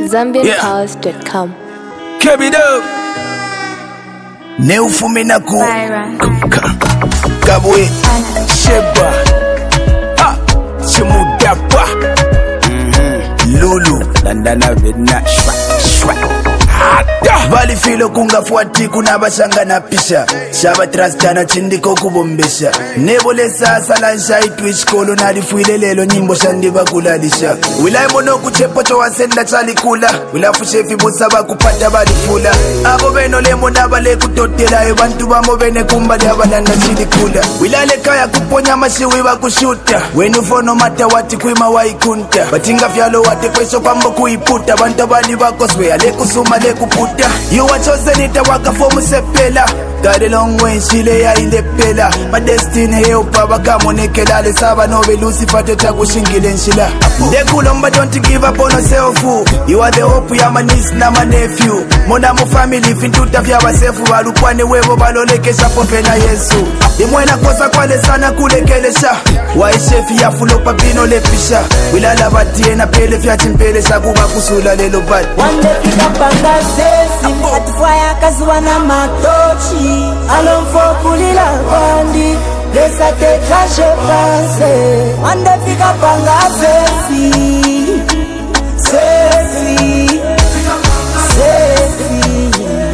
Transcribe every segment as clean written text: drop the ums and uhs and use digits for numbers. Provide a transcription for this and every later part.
ZambianPost.com. Keep it up. Neufumina ku Kabwe Sheba Chimudapa Lulu Landana Vedna Shwa Vali filo kunga fuati kuna basanga na pisha Shaba trastana chindiko kubombesha Nebole sasa lansha itwich kolo na difuile lelo nyimbo shandiba kulalisha Wilai mono kuchepo chowa senda chali kula Wila fushefi busaba kupata badi fula Abo beno lemo nabale kutotela Ebantu bambo bene kumbali abalanda chili kula Wila le kaya kuponya mashiwi wa kushuta Wenu fono mata wati kuima wa ikunta Batinga fyalo wate kweso kwambo kuiputa Banta bali wako swe ale kusuma le kuputa You are chosen it a waka for musepela Got a long way shile ya ilepela My destiny helpa bakamoneke dale saba no be Lucifer tota kushingile nshila Dekulomba don't give up on yourself You are the hope ya my niece na my nephew Mona mu family fintuta vya basefu Walukwane wevo balolekesha pofe na Yesu Imwena kosa kwale sana kulekelesha Waishefi ya fulopa pino lepisha Wilala batie na pele fya chimpelesha Kuba kusula lelo bad One day pika panga sesi Atufaya kazuwa na matochi Alonfo kulila bandi Lesa te traje panse One day pika panga sesi Sesi Sesi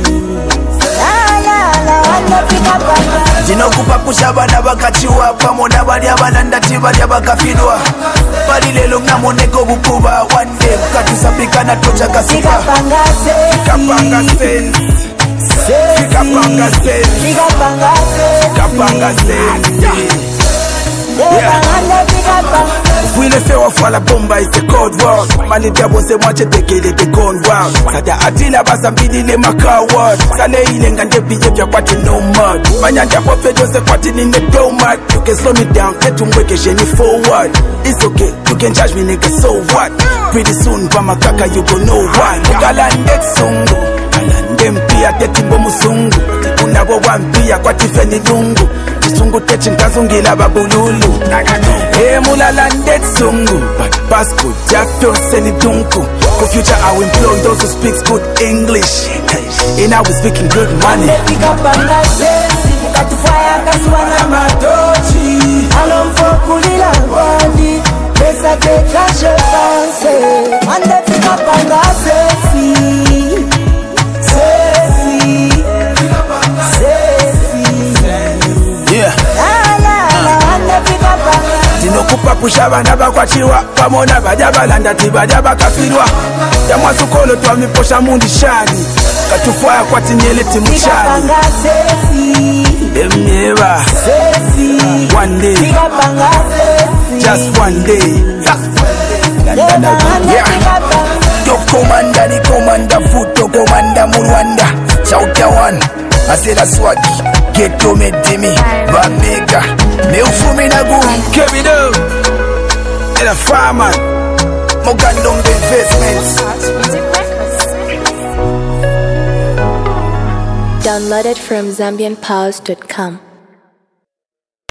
One day pika panga Jino kupapusha bana bakachiwa Pamona bali abalanda tibali abakafidwa Bali lelo ngamoneko bukuba One day katusapika na tocha kasipa Pika panga sesi Kapanga sense Kapanga sense Pika panga sesi Kapanga sense Wile sewa fala bomba is the code word Mani diabo se mwache tekele te gone wild Sada atila basa mbidile makawad Sale ile ngande behavior kwati no mud Manyanja popedo se kwati nine domad You can slow me down, get to mweke sheni forward It's okay, you can judge me nigga so what Pretty soon bama kaka you go know why Mukalande sungu Kalande mpia tetimbo musungu Unabo wampia kwati feni lungu Chisungu techi nkazungila babululu mulala ndetsungu But Basco, Jafto, Senidunku For future I will employ those who speak good English And I will speaking good money Pika panga sesi Katufaya kasuwa na matochi Alonfo kulila bandi Pesa te traje panse Mande pika panga sesi Sesi Sesi Yeah Kupapusha bana bakwachiwa Pamona baja balanda tibaja bakafirwa Yamwasukolo twamiposha mundi shani Katufaya kwati nyele timuchani Pika panga sesi Emnyeba Sesi One day Pika panga sesi Just one day Yo komanda ni komanda Futo komanda Murwanda Chauta one Asela swagi Geto medimi Bamega Neufumi nagu Kebido And a fireman Mogandong investments Downloaded from ZambianPost.com.